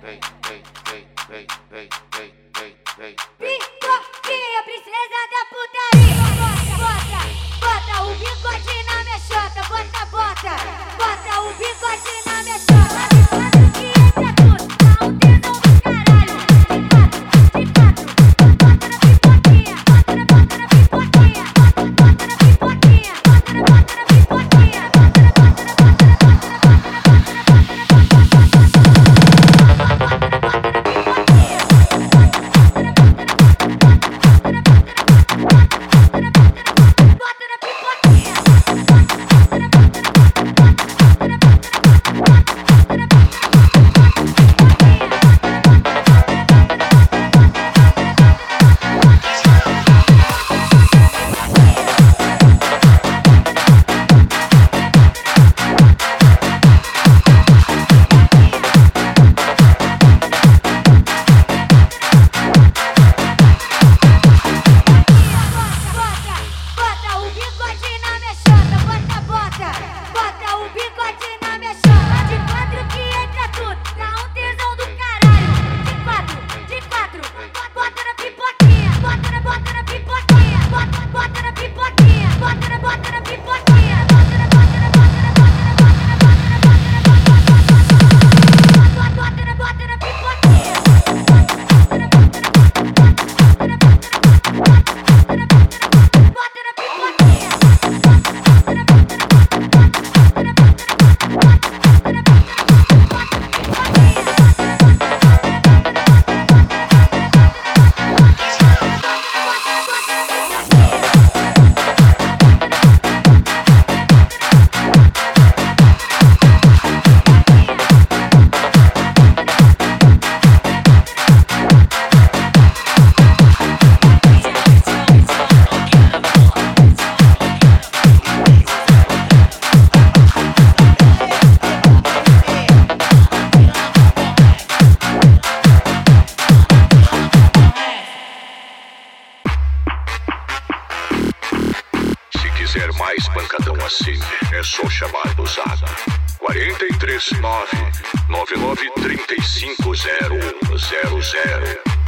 Picoquinha, princesa da putaria. Bota o bigode na minha chota. Bota o bigode na minha chota. Avisando que entra tudo, dá um tesão do caralho. De quatro, bota na pipoquinha. Bota na pipoquinha. Bota na pipoquinha. Bota na pipoquinha. quiser mais pancadão assim, é só chamar do Zap 439 99350100.